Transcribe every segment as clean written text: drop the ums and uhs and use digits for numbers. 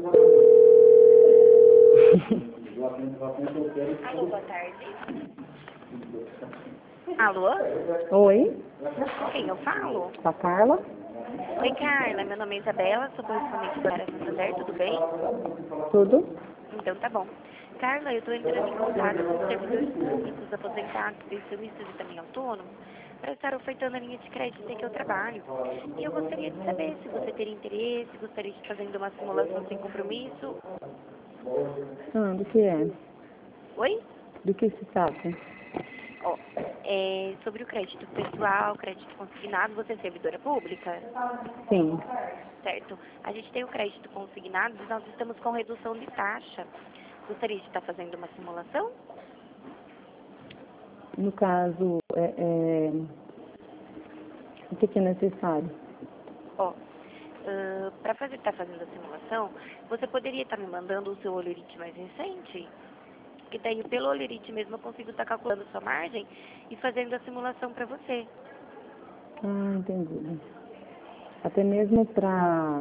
Alô, boa tarde. Alô? Oi, Com quem eu falo? com a Carla. Oi, Carla. Meu nome é Isabela, sou correspondente da área Santander, tudo bem? Tudo? Então tá bom. Carla, eu estou entrando em contato com os servidores públicos, aposentados, pensionistas e também autônomos, para estar ofertando a linha de crédito em que eu trabalho. E eu gostaria de saber se você teria interesse, gostaria de fazer uma simulação sem compromisso. Do que é? Oi? Do que se trata? Ó, sobre o crédito pessoal, crédito consignado, você é servidora pública? Sim. Certo. A gente tem o crédito consignado, nós estamos com redução de taxa. Gostaria de estar fazendo uma simulação? No caso, o que é necessário? Ó, para estar fazendo a simulação, você poderia estar me mandando o seu olerite mais recente? Que daí, pelo olerite mesmo, eu consigo estar calculando sua margem e fazendo a simulação para você. Entendi. Até mesmo para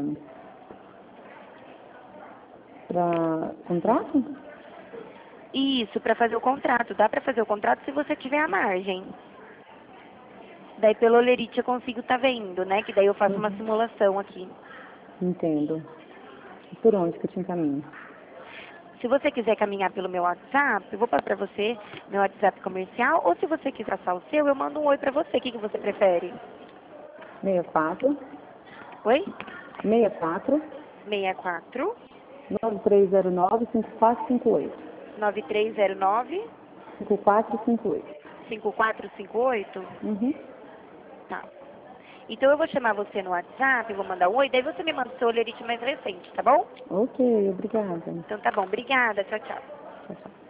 contrato? Isso, para fazer o contrato. Dá para fazer o contrato se você tiver a margem. Daí, pelo olerite, eu consigo estar vendo, né? Que daí eu faço uma simulação aqui. Entendo. Por onde que eu te encaminho? Se você quiser caminhar pelo meu WhatsApp, eu vou passar para você meu WhatsApp comercial, ou se você quiser passar o seu, eu mando um oi para você. O que você prefere? 64 Oi? 64 64 9309 5458. 9309 5458. 5458? Uhum. Tá. Então eu vou chamar você no WhatsApp, eu vou mandar um oi, daí você me manda o seu olerite mais recente, tá bom? Ok, obrigada. Então tá bom, obrigada, tchau, tchau. Tchau, tchau.